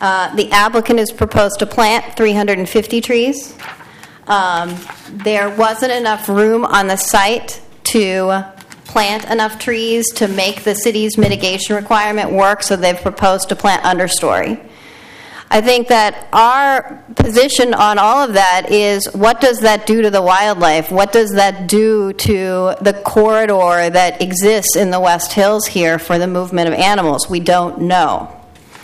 The applicant is proposed to plant 350 trees. There wasn't enough room on the site to plant enough trees to make the city's mitigation requirement work, so they've proposed to plant understory. I think that our position on all of that is, what does that do to the wildlife? What does that do to the corridor that exists in the West Hills here for the movement of animals? We don't know.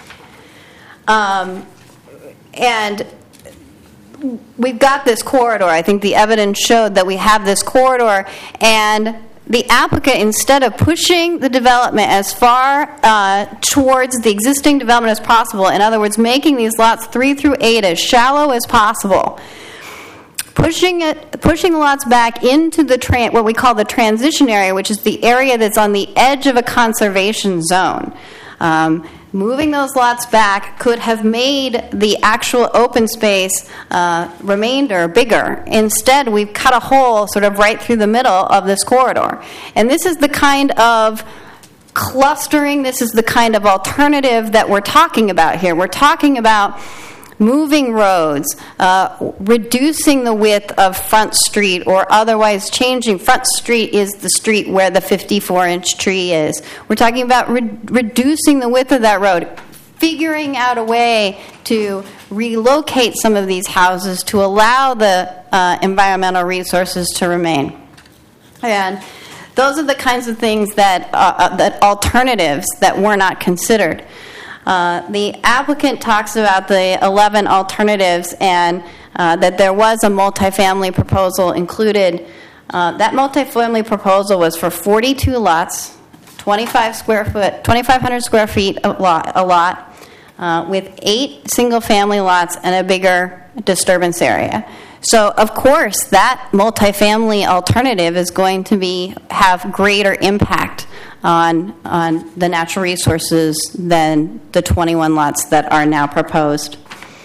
And we've got this corridor. I think the evidence showed that we have this corridor, and the applicant, instead of pushing the development as far towards the existing development as possible, in other words, making these lots 3 through 8 as shallow as possible, pushing the lots back into the what we call the transition area, which is the area that's on the edge of a conservation zone. Moving those lots back could have made the actual open space remainder bigger. Instead, we've cut a hole sort of right through the middle of this corridor. And this is the kind of clustering, this is the kind of alternative that we're talking about here. We're talking about moving roads, reducing the width of Front Street, or otherwise changing. Front Street is the street where the 54-inch tree is. We're talking about reducing the width of that road, figuring out a way to relocate some of these houses to allow the environmental resources to remain. And those are the kinds of things that alternatives that were not considered. The applicant talks about the 11 alternatives, and that there was a multifamily proposal included. That multifamily proposal was for 42 lots, 2,500 square feet a lot, with 8 single-family lots and a bigger disturbance area. So, of course, that multifamily alternative is going to have greater impact on the natural resources than the 21 lots that are now proposed.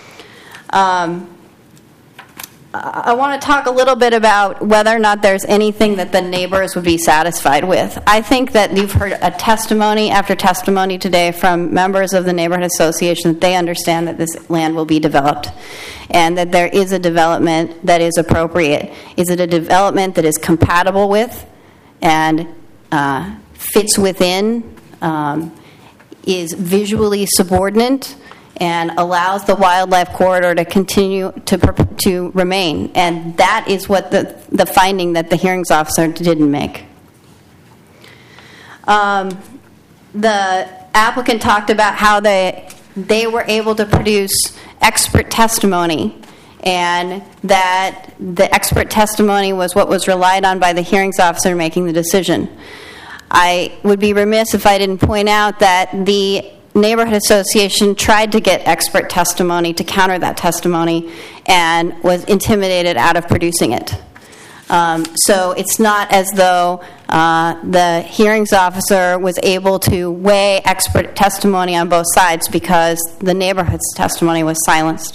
I want to talk a little bit about whether or not there's anything that the neighbors would be satisfied with. I think that you've heard a testimony after testimony today from members of the neighborhood association that they understand that this land will be developed and that there is a development that is appropriate. Is it a development that is compatible with and fits within, is visually subordinate, and allows the wildlife corridor to continue to remain? And that is what the finding that the hearings officer didn't make. The applicant talked about how they were able to produce expert testimony, and that the expert testimony was what was relied on by the hearings officer making the decision. I would be remiss if I didn't point out that the neighborhood association tried to get expert testimony to counter that testimony and was intimidated out of producing it. So it's not as though the hearings officer was able to weigh expert testimony on both sides, because the neighborhood's testimony was silenced.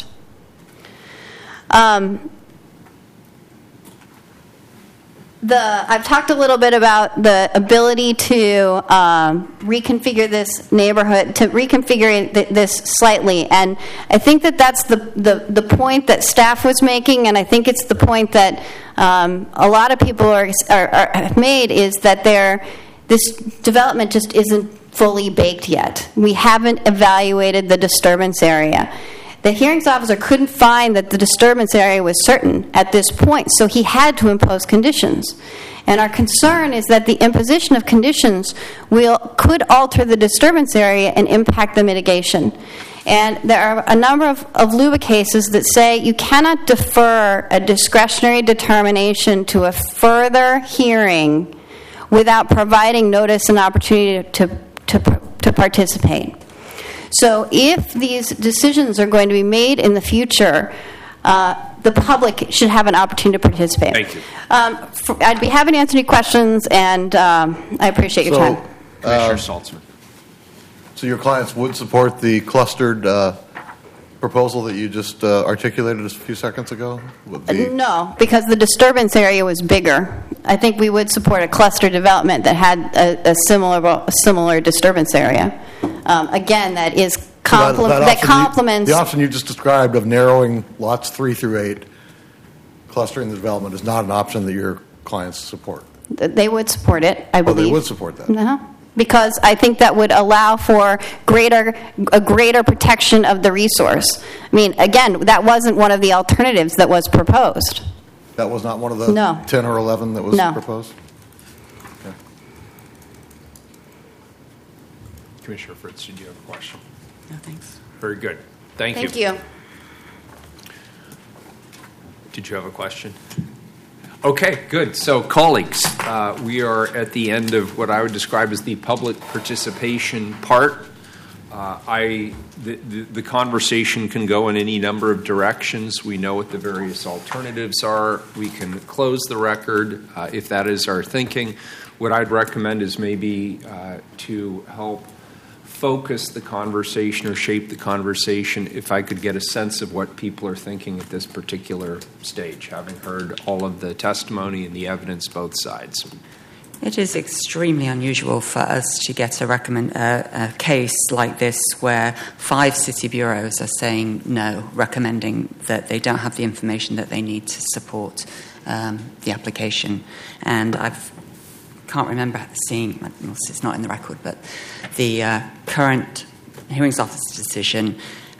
I've talked a little bit about the ability to reconfigure this neighborhood, to reconfigure this slightly, and I think that that's the point that staff was making, and I think it's the point that a lot of people have made, is that this development just isn't fully baked yet. We haven't evaluated the disturbance area. The hearings officer couldn't find that the disturbance area was certain at this point, so he had to impose conditions. And our concern is that the imposition of conditions could alter the disturbance area and impact the mitigation. And there are a number of LUBA cases that say you cannot defer a discretionary determination to a further hearing without providing notice and opportunity to participate. So if these decisions are going to be made in the future, the public should have an opportunity to participate. Thank you. I'd be happy to answer any questions, and I appreciate your time. Commissioner Saltzman. So your clients would support the clustered proposal that you just articulated a few seconds ago? No, because the disturbance area was bigger. I think we would support a cluster development that had a similar disturbance area. Again, that is complements. The option you just described of narrowing lots 3 through 8, clustering the development, is not an option that your clients support. They would support it, I believe. They would support that. Uh-huh. Because I think that would allow for a greater protection of the resource. I mean, again, that wasn't one of the alternatives that was proposed. That was not one of the 10 or 11 that was proposed? Okay. Commissioner Fritz, did you have a question? No, thanks. Very good. Thank you. Thank you. Did you have a question? Okay, good. So, colleagues, we are at the end of what I would describe as the public participation part. The conversation can go in any number of directions. We know what the various alternatives are. We can close the record if that is our thinking. What I'd recommend is maybe to help focus the conversation or shape the conversation, if I could get a sense of what people are thinking at this particular stage, having heard all of the testimony and the evidence both sides. It is extremely unusual for us to get a case like this where 5 city bureaus are saying no, recommending that they don't have the information that they need to support the application. And can't remember seeing, it's not in the record, but the current hearings officer decision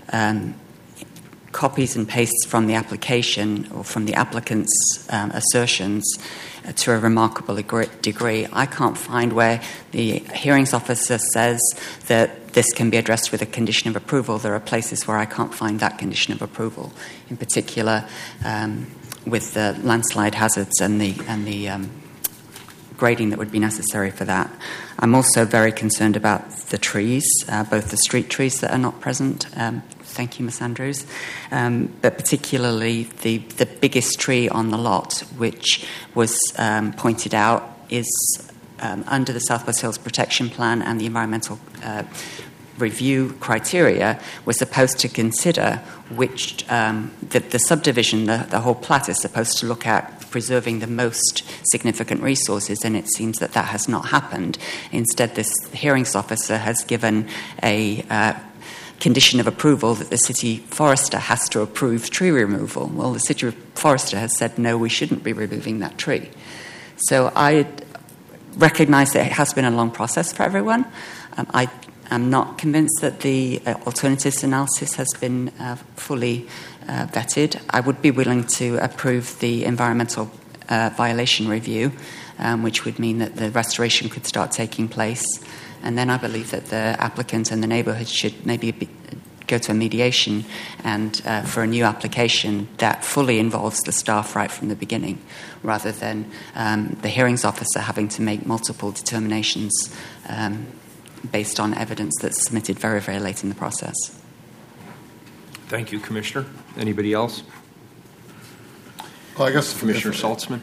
copies and pastes from the application or from the applicant's assertions to a remarkable degree. I can't find where the hearings officer says that this can be addressed with a condition of approval. There are places where I can't find that condition of approval, in particular with the landslide hazards and the grading that would be necessary for that. I'm also very concerned about the trees, both the street trees that are not present. Thank you, Ms. Andrews. But particularly the biggest tree on the lot, which was pointed out, is under the Southwest Hills Protection Plan and the environmental review criteria. We're supposed to consider which the subdivision, the whole plat, is supposed to look at preserving the most significant resources, and it seems that has not happened. Instead, this hearings officer has given a condition of approval that the city forester has to approve tree removal. Well, the city forester has said, no, we shouldn't be removing that tree. So I recognise that it has been a long process for everyone. I'm not convinced that the alternatives analysis has been fully vetted. I would be willing to approve the environmental violation review, which would mean that the restoration could start taking place. And then I believe that the applicant and the neighbourhood should maybe go to a mediation and for a new application that fully involves the staff right from the beginning, rather than the hearings officer having to make multiple determinations based on evidence that's submitted very, very late in the process. Thank you, Commissioner. Anybody else? Well, I guess Commissioner Saltzman.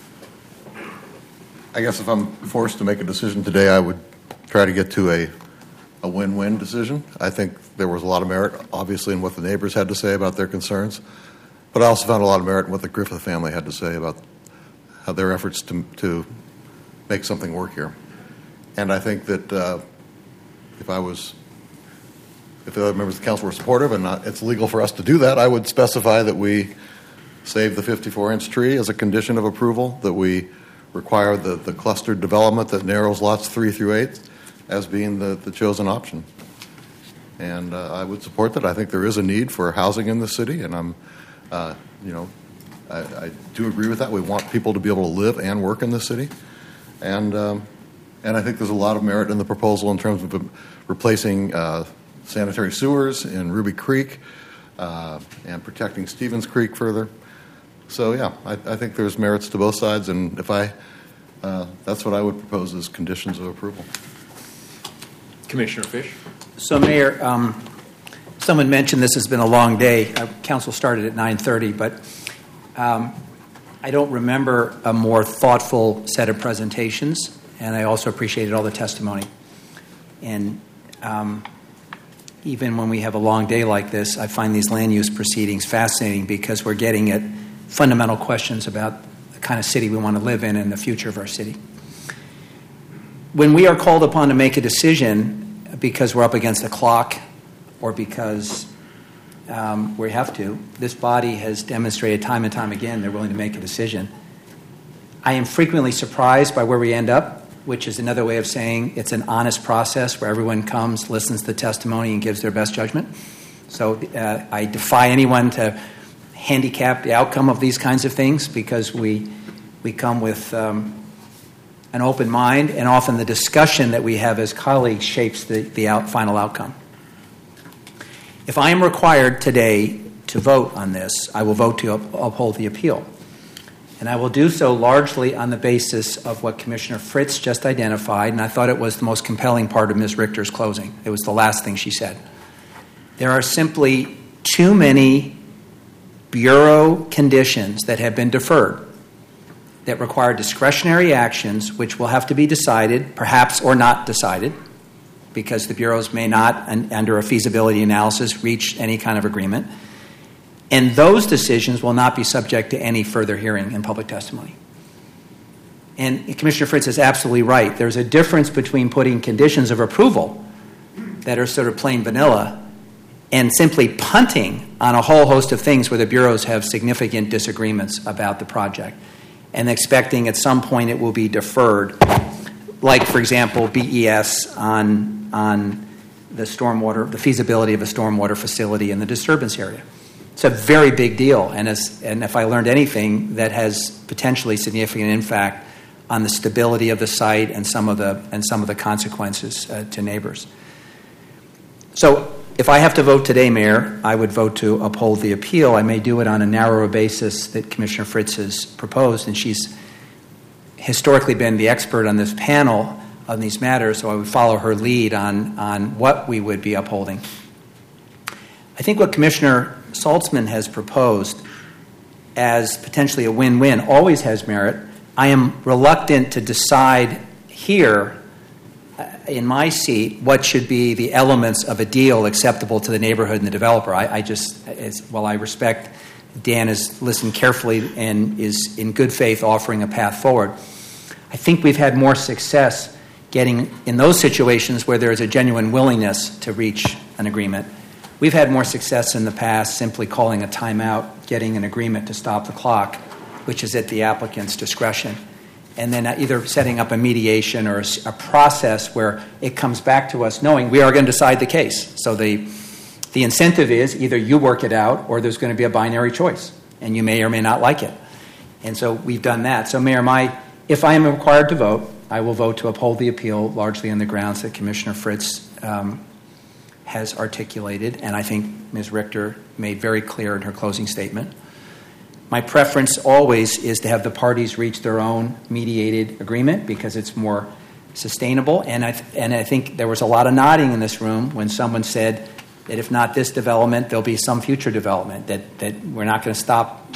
I guess if I'm forced to make a decision today, I would try to get to a win-win decision. I think there was a lot of merit, obviously, in what the neighbors had to say about their concerns, but I also found a lot of merit in what the Griffith family had to say about how their efforts to make something work here. And I think that if the other members of the council were supportive and it's legal for us to do that, I would specify that we save the 54-inch tree as a condition of approval, that we require the clustered development that narrows lots 3 through 8 as being the chosen option. And I would support that. I think there is a need for housing in the city, and I do agree with that. We want people to be able to live and work in the city. And I think there's a lot of merit in the proposal in terms of replacing sanitary sewers in Ruby Creek and protecting Stevens Creek further. So, yeah, I think there's merits to both sides, and if that's what I would propose as conditions of approval. Commissioner Fish. So, Mayor, someone mentioned this has been a long day. Council started at 9:30, but I don't remember a more thoughtful set of presentations, and I also appreciated all the testimony. And even when we have a long day like this, I find these land use proceedings fascinating because we're getting at fundamental questions about the kind of city we want to live in and the future of our city. When we are called upon to make a decision because we're up against the clock or because we have to. This body has demonstrated time and time again they're willing to make a decision. I am frequently surprised by where we end up, which is another way of saying it's an honest process where everyone comes, listens to the testimony, and gives their best judgment. So I defy anyone to handicap the outcome of these kinds of things, because we come with an open mind, and often the discussion that we have as colleagues shapes the final outcome. If I am required today to vote on this, I will vote to uphold the appeal. And I will do so largely on the basis of what Commissioner Fritz just identified, and I thought it was the most compelling part of Ms. Richter's closing. It was the last thing she said. There are simply too many Bureau conditions that have been deferred that require discretionary actions which will have to be decided, perhaps or not decided, because the bureaus may not, under a feasibility analysis, reach any kind of agreement. And those decisions will not be subject to any further hearing and public testimony. And Commissioner Fritz is absolutely right. There's a difference between putting conditions of approval that are sort of plain vanilla and simply punting on a whole host of things where the bureaus have significant disagreements about the project and expecting at some point it will be deferred, like, for example, BES on the stormwater, the feasibility of a stormwater facility in the disturbance area. It's a very big deal, and if I learned anything, that has potentially significant impact on the stability of the site and some of the consequences to neighbors. So, if I have to vote today, Mayor, I would vote to uphold the appeal. I may do it on a narrower basis that Commissioner Fritz has proposed, and she's historically been the expert on this panel on these matters, so I would follow her lead on what we would be upholding. I think what Commissioner Saltzman has proposed as potentially a win-win always has merit. I am reluctant to decide here in my seat what should be the elements of a deal acceptable to the neighborhood and the developer. While I respect Dan has listened carefully and is in good faith offering a path forward, I think we've had more success getting in those situations where there is a genuine willingness to reach an agreement. We've had more success in the past simply calling a timeout, getting an agreement to stop the clock, which is at the applicant's discretion, and then either setting up a mediation or a process where it comes back to us knowing we are going to decide the case. So the incentive is either you work it out or there's going to be a binary choice, and you may or may not like it. And so we've done that. So, Mayor, if I am required to vote, I will vote to uphold the appeal largely on the grounds that Commissioner Fritz has articulated, and I think Ms. Richter made very clear in her closing statement. My preference always is to have the parties reach their own mediated agreement because it's more sustainable, and I think there was a lot of nodding in this room when someone said that if not this development, there'll be some future development, that we're not going to stop.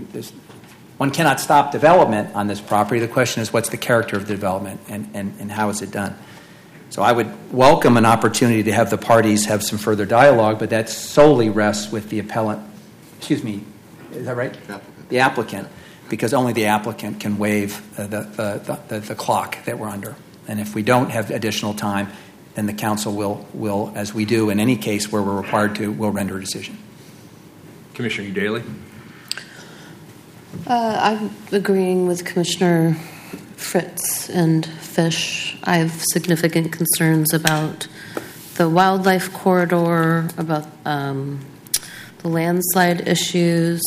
One cannot stop development on this property. The question is what's the character of the development and how is it done? So I would welcome an opportunity to have the parties have some further dialogue, but that solely rests with the appellant. Excuse me, is that right? The applicant, because only the applicant can waive the clock that we're under. And if we don't have additional time, then the council will, as we do in any case where we're required to, will render a decision. Commissioner Daly? I'm agreeing with Commissioner Fritz and Fish. I have significant concerns about the wildlife corridor, about the landslide issues,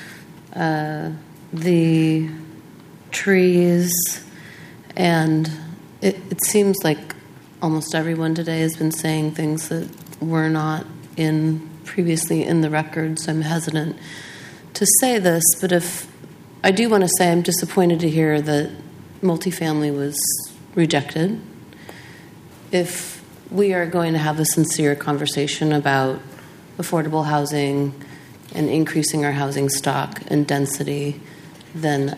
the trees, and it seems like almost everyone today has been saying things that were not previously in the record, so I'm hesitant to say this, but I do want to say I'm disappointed to hear that multifamily was rejected. If we are going to have a sincere conversation about affordable housing and increasing our housing stock and density, then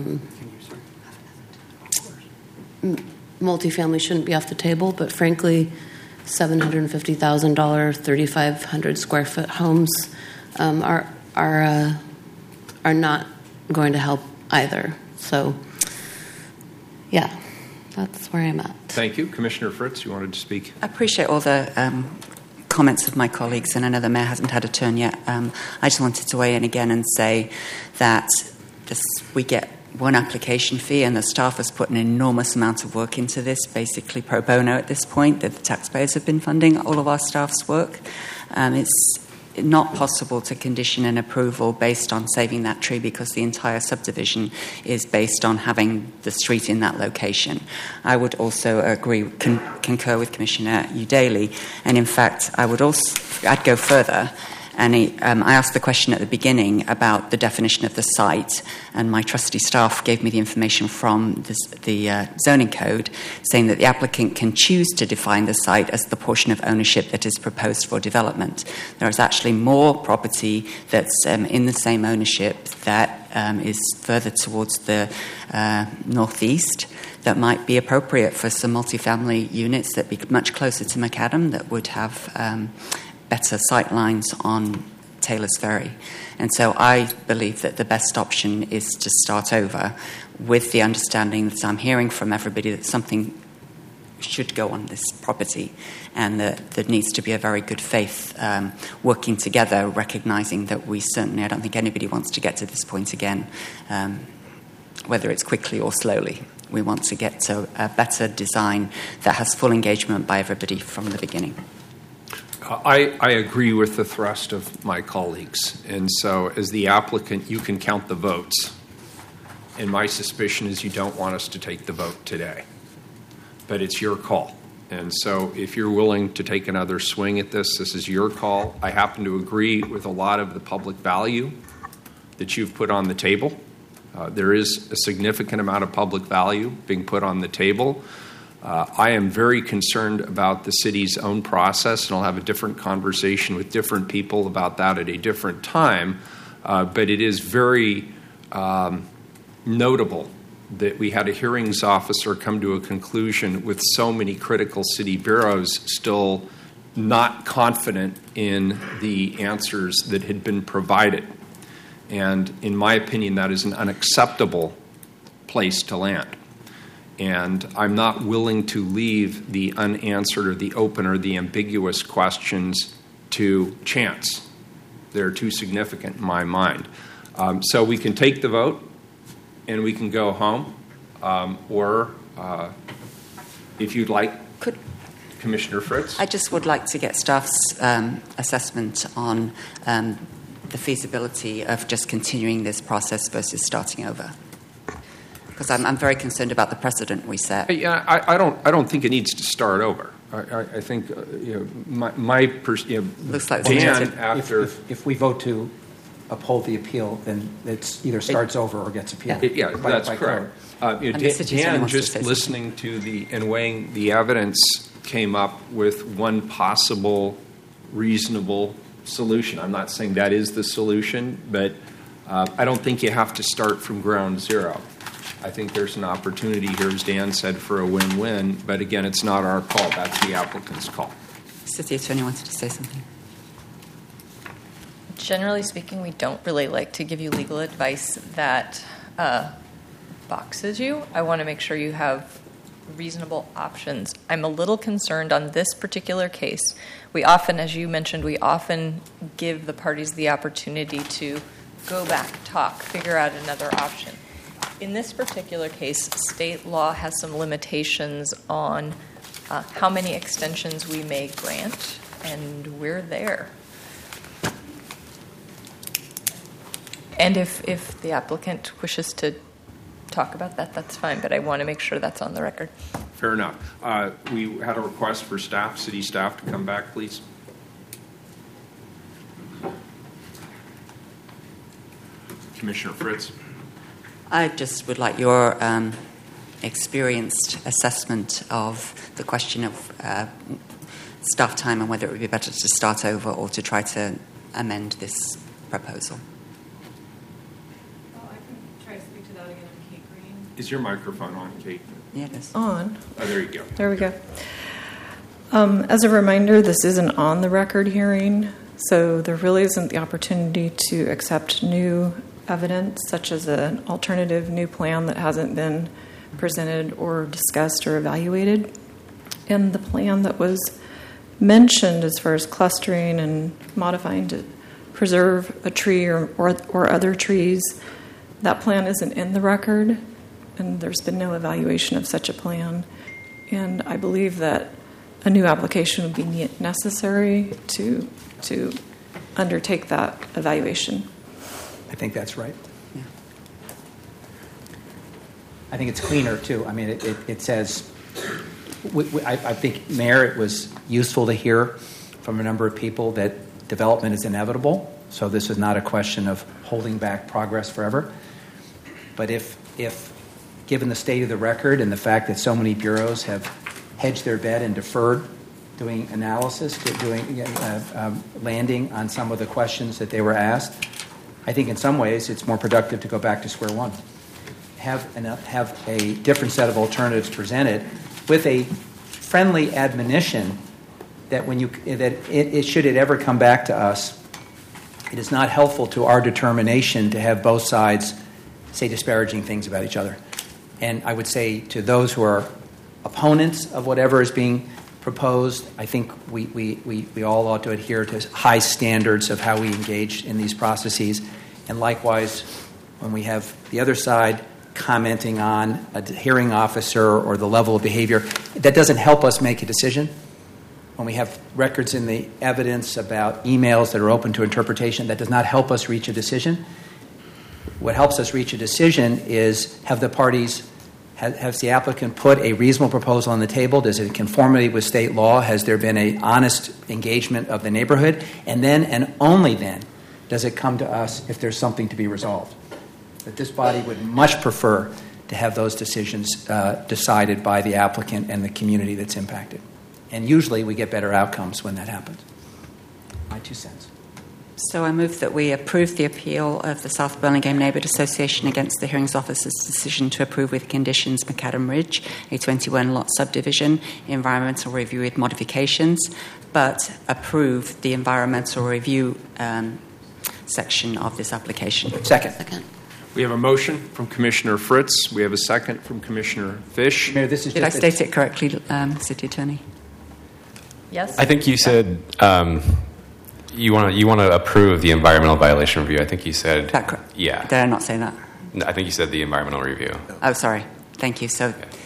multifamily shouldn't be off the table. But frankly, $750,000, 3,500 square foot homes are not going to help either. So, yeah, that's where I'm at. Thank you. Commissioner Fritz, you wanted to speak? I appreciate all the comments of my colleagues, and I know the Mayor hasn't had a turn yet, I just wanted to weigh in again and say that we get one application fee, and the staff has put an enormous amount of work into this, basically pro bono at this point, that the taxpayers have been funding all of our staff's work. It's not possible to condition an approval based on saving that tree because the entire subdivision is based on having the street in that location. I would also concur with Commissioner Udaley, and in fact, I'd go further. And I asked the question at the beginning about the definition of the site, and my trusty staff gave me the information from the zoning code, saying that the applicant can choose to define the site as the portion of ownership that is proposed for development. There is actually more property that's in the same ownership that is further towards the northeast that might be appropriate for some multifamily units that be much closer to Macadam that would have better sight lines on Taylor's Ferry. And so I believe that the best option is to start over with the understanding that I'm hearing from everybody that something should go on this property and that there needs to be a very good faith working together, recognising that I don't think anybody wants to get to this point again, whether it's quickly or slowly. We want to get to a better design that has full engagement by everybody from the beginning. I agree with the thrust of my colleagues. And so as the applicant, you can count the votes. And my suspicion is you don't want us to take the vote today. But it's your call. And so if you're willing to take another swing at this is your call. I happen to agree with a lot of the public value that you've put on the table. There is a significant amount of public value being put on the table. I am very concerned about the city's own process, and I'll have a different conversation with different people about that at a different time. But it is very notable that we had a hearings officer come to a conclusion with so many critical city bureaus still not confident in the answers that had been provided. And in my opinion, that is an unacceptable place to land. And I'm not willing to leave the unanswered or the open or the ambiguous questions to chance. They're too significant in my mind. So we can take the vote and we can go home. Or if you'd like, Commissioner Fritz. I just would like to get staff's assessment on the feasibility of just continuing this process versus starting over. Because I'm very concerned about the precedent we set. Yeah, I don't think it needs to start over. I think looks like Dan, after if we vote to uphold the appeal, then it either starts over or gets appealed. That's correct. Dan, just listening to and weighing the evidence, came up with one possible reasonable solution. I'm not saying that is the solution, but I don't think you have to start from ground zero. I think there's an opportunity here, as Dan said, for a win-win. But again, it's not our call. That's the applicant's call. City Attorney wanted to say something. Generally speaking, we don't really like to give you legal advice that boxes you. I want to make sure you have reasonable options. I'm a little concerned on this particular case. We often, as you mentioned, give the parties the opportunity to go back, talk, figure out another option. In this particular case, state law has some limitations on how many extensions we may grant, and we're there. And if the applicant wishes to talk about that, that's fine, but I want to make sure that's on the record. Fair enough. We had a request for city staff to come back, please. Commissioner Fritz. I just would like your experienced assessment of the question of staff time and whether it would be better to start over or to try to amend this proposal. Well, I can try to speak to that again. I'm Kate Green. Is your microphone on, Kate? Yeah, it is. On. Oh, there you go. There we go. As a reminder, this is an on-the-record hearing, so there really isn't the opportunity to accept new evidence, such as an alternative new plan that hasn't been presented or discussed or evaluated. And the plan that was mentioned as far as clustering and modifying to preserve a tree or other trees, that plan isn't in the record, and there's been no evaluation of such a plan. And I believe that a new application would be necessary to undertake that evaluation. I think that's right. Yeah. I think it's cleaner, too. I mean, it says, I think, Mayor, it was useful to hear from a number of people that development is inevitable, so this is not a question of holding back progress forever. But if given the state of the record and the fact that so many bureaus have hedged their bet and deferred doing analysis, landing on some of the questions that they were asked, I think in some ways it's more productive to go back to square one. Have a different set of alternatives presented with a friendly admonition that should it ever come back to us, it is not helpful to our determination to have both sides say disparaging things about each other. And I would say to those who are opponents of whatever is being proposed, I think we all ought to adhere to high standards of how we engage in these processes. And likewise, when we have the other side commenting on a hearing officer or the level of behavior, that doesn't help us make a decision. When we have records in the evidence about emails that are open to interpretation, that does not help us reach a decision. What helps us reach a decision is have the parties, has the applicant put a reasonable proposal on the table? Does it conformity with state law? Has there been an honest engagement of the neighborhood? And then, and only then, does it come to us if there's something to be resolved. But this body would much prefer to have those decisions decided by the applicant and the community that's impacted. And usually we get better outcomes when that happens. My 2 cents. So I move that we approve the appeal of the South Burlingame Neighbourhood Association against the hearings officer's decision to approve with conditions Macadam Ridge, a 21-lot subdivision, environmental review with modifications, but approve the environmental review section of this application. Second. We have a motion from Commissioner Fritz. We have a second from Commissioner Fish. Mayor, this is Did I state it correctly, City Attorney? Yes? I think you said you want to approve the environmental violation review. I think you said... That correct? Yeah. Did I not say that? No, I think you said the environmental review. Oh, sorry. Thank you. So... Okay.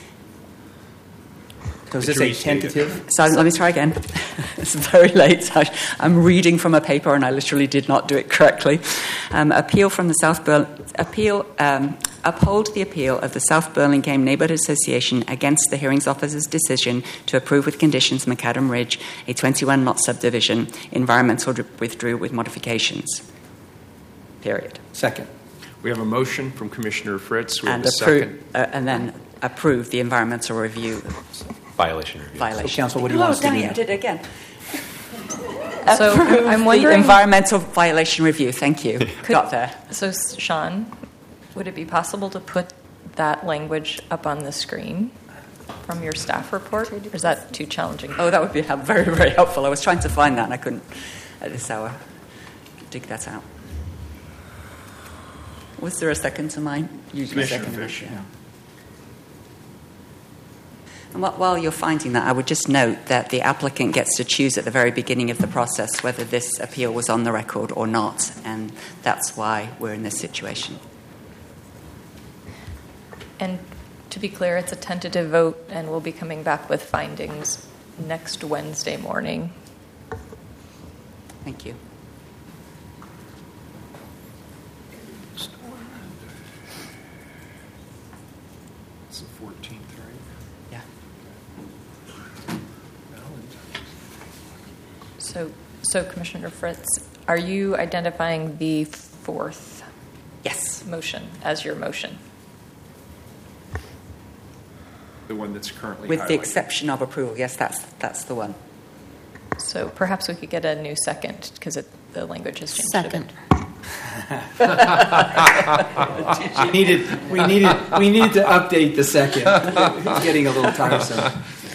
So is this a tentative? So let me try again. It's very late. I'm reading from a paper and I literally did not do it correctly. Uphold the appeal of the South Burlingame Neighbourhood Association against the hearings officer's decision to approve with conditions Macadam Ridge, a 21-lot subdivision, environmental withdrew with modifications. Period. Second. We have a motion from Commissioner Fritz. We have And a second. and then approve the environmental review. Violation review. So, Council, what do you want us to do I now? did it again. So I'm The wondering... environmental violation review. Thank you. Got there. So, Sean, would it be possible to put that language up on the screen from your staff report? Or is that too challenging? Oh, that would be very, very helpful. I was trying to find that and I couldn't at this hour dig that out. Was there a second to mine? Usually Commissioner second. Fish. Yeah. And while you're finding that, I would just note that the applicant gets to choose at the very beginning of the process whether this appeal was on the record or not, and that's why we're in this situation. And to be clear, it's a tentative vote, and we'll be coming back with findings next Wednesday morning. Thank you. It's the 14th, right? Yeah. So Commissioner Fritz, are you identifying the fourth Yes. motion as your motion? The one that's currently With the highlighted. exception of approval. Yes, that's the one. So perhaps we could get a new second because the language has changed a bit. Second. We needed to update the second. It's getting a little tiresome.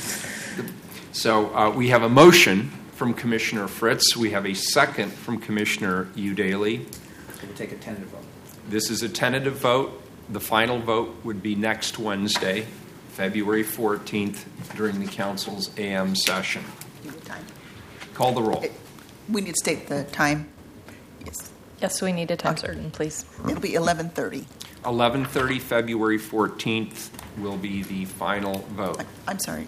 So we have a motion from Commissioner Fritz. We have a second from Commissioner Udaly. We'll take a tentative vote. This is a tentative vote. The final vote would be next Wednesday, February 14th, during the Council's AM session. Call the roll. We need to state the time. Yes. Yes, we need a time certain, please. It'll be 11:30. 11:30, February 14th will be the final vote. I'm sorry.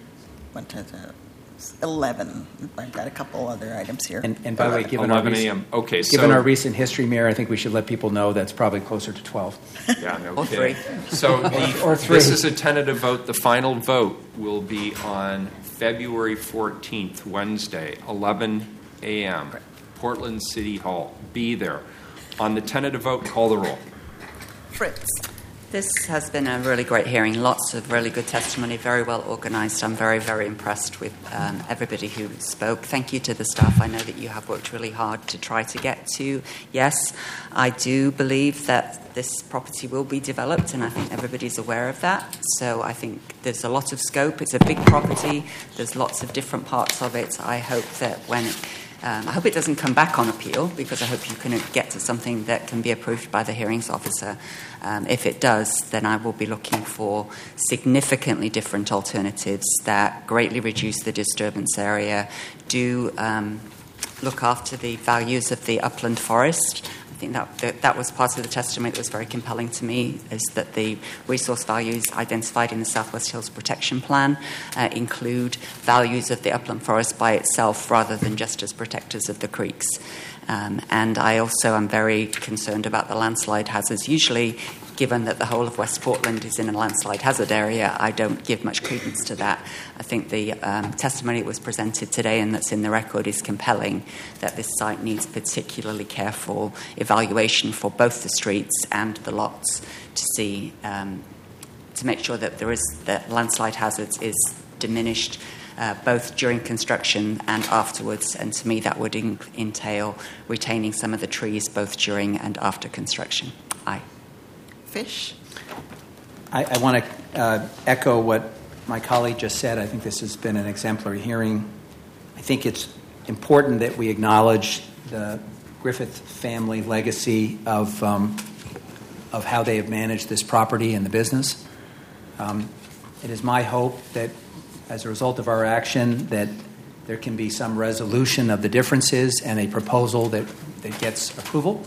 11. I've got a couple other items here. And by the way, given 11 a.m. Okay, given so our recent history, Mayor, I think we should let people know that's probably closer to 12. yeah, no Or kidding. 3. So Or 3. this is a tentative vote. The final vote will be on February 14th, Wednesday, 11 a.m. Portland City Hall. Be there. On the tentative vote, call the roll. Fritz. This has been a really great hearing. Lots of really good testimony, very well organised. I'm very, very impressed with everybody who spoke. Thank you to the staff. I know that you have worked really hard to try to get to. Yes, I do believe that this property will be developed, and I think everybody's aware of that. So I think there's a lot of scope. It's a big property. There's lots of different parts of it. I hope that I hope it doesn't come back on appeal, because I hope you can get to something that can be approved by the hearings officer. If it does, then I will be looking for significantly different alternatives that greatly reduce the disturbance area, do look after the values of the upland forest. I think that was part of the testimony that was very compelling to me, is that the resource values identified in the Southwest Hills Protection Plan include values of the upland forest by itself rather than just as protectors of the creeks. And I also am very concerned about the landslide hazards. Usually, given that the whole of West Portland is in a landslide hazard area, I don't give much credence to that. I think the testimony that was presented today and that's in the record is compelling, that this site needs particularly careful evaluation for both the streets and the lots to see, to make sure that that landslide hazards is diminished both during construction and afterwards. And to me, that would entail retaining some of the trees both during and after construction. Aye. Fish. I want to echo what my colleague just said. I think this has been an exemplary hearing. I think it's important that we acknowledge the Griffith family legacy of how they have managed this property and the business. It is my hope that as a result of our action that there can be some resolution of the differences and a proposal that gets approval.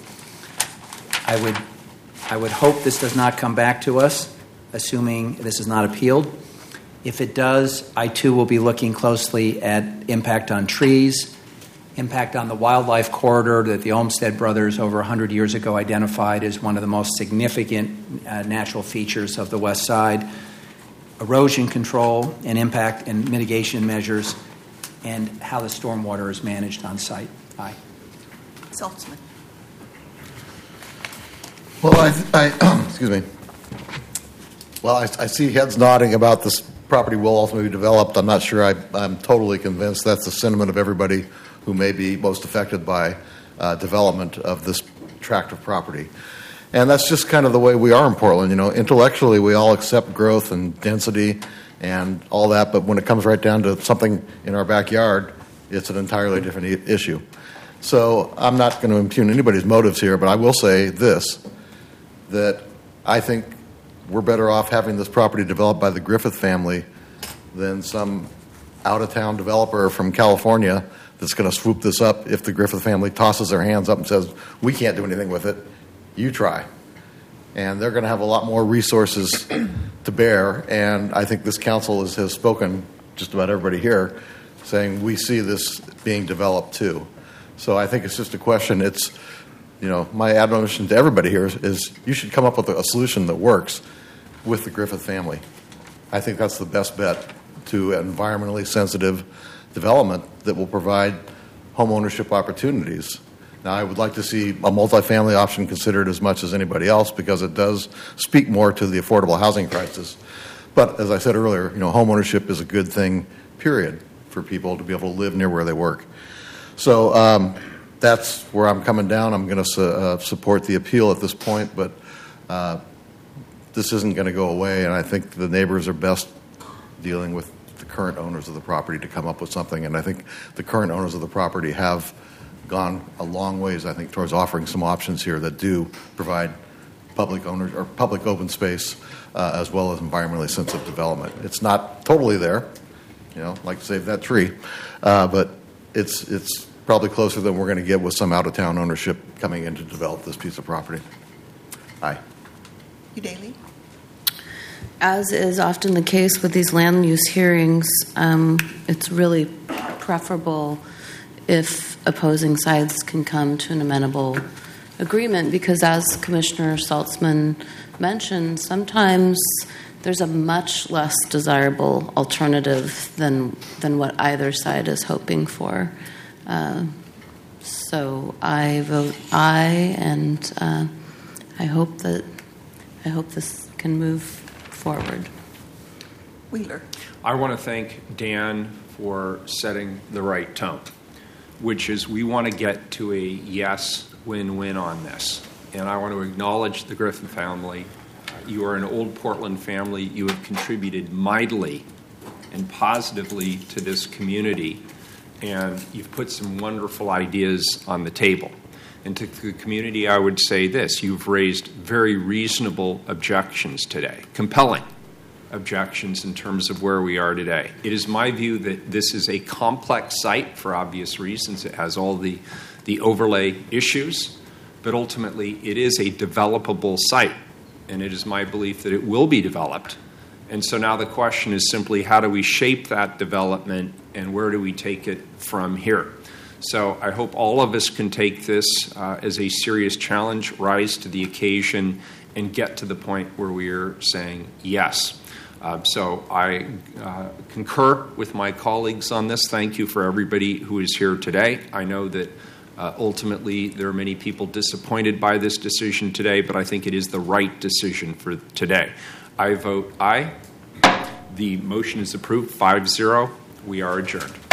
I would hope this does not come back to us, assuming this is not appealed. If it does, I too will be looking closely at impact on trees, impact on the wildlife corridor that the Olmsted brothers over 100 years ago identified as one of the most significant natural features of the West Side, erosion control and impact and mitigation measures, and how the stormwater is managed on site. Aye. Saltzman. Well, I excuse me. Well, I see heads nodding about this property will ultimately be developed. I'm not sure I'm totally convinced that's the sentiment of everybody who may be most affected by development of this tract of property. And that's just kind of the way we are in Portland. You know, intellectually we all accept growth and density and all that, but when it comes right down to something in our backyard, it's an entirely different issue. So I'm not going to impugn anybody's motives here, but I will say this, that I think we're better off having this property developed by the Griffith family than some out-of-town developer from California that's going to swoop this up if the Griffith family tosses their hands up and says, we can't do anything with it, you try. And they're going to have a lot more resources to bear, and I think this council has spoken, just about everybody here, saying we see this being developed too. So I think it's just a question. It's, you know, my admonition to everybody here is you should come up with a solution that works with the Griffith family. I think that's the best bet to environmentally sensitive development that will provide home ownership opportunities. Now, I would like to see a multifamily option considered as much as anybody else because it does speak more to the affordable housing crisis. But as I said earlier, you know, home ownership is a good thing, period, for people to be able to live near where they work. So that's where I'm coming down. I'm going to support the appeal at this point, but this isn't going to go away, and I think the neighbors are best dealing with the current owners of the property to come up with something, and I think the current owners of the property have gone a long ways, I think, towards offering some options here that do provide public owners or public open space as well as environmentally sensitive development. It's not totally there, you know, like save that tree, but it's probably closer than we're going to get with some out-of-town ownership coming in to develop this piece of property. Aye. Hugh Daly? As is often the case with these land use hearings, it's really preferable if opposing sides can come to an amenable agreement, because as Commissioner Saltzman mentioned, sometimes there's a much less desirable alternative than what either side is hoping for. So I vote aye, and I hope this can move forward. Wheeler? I want to thank Dan for setting the right tone, which is we want to get to a yes win-win on this. And I want to acknowledge the Griffin family. You are an old Portland family. You have contributed mightily and positively to this community, and you've put some wonderful ideas on the table. And to the community, I would say this: you've raised very reasonable objections today, compelling objections in terms of where we are today. It is my view that this is a complex site for obvious reasons. It has all the overlay issues, but ultimately it is a developable site, and it is my belief that it will be developed. And so now the question is simply, how do we shape that development, and where do we take it from here? So I hope all of us can take this as a serious challenge, rise to the occasion, and get to the point where we are saying yes. So I concur with my colleagues on this. Thank you for everybody who is here today. I know that ultimately there are many people disappointed by this decision today, but I think it is the right decision for today. I vote aye. The motion is approved, 5-0. We are adjourned.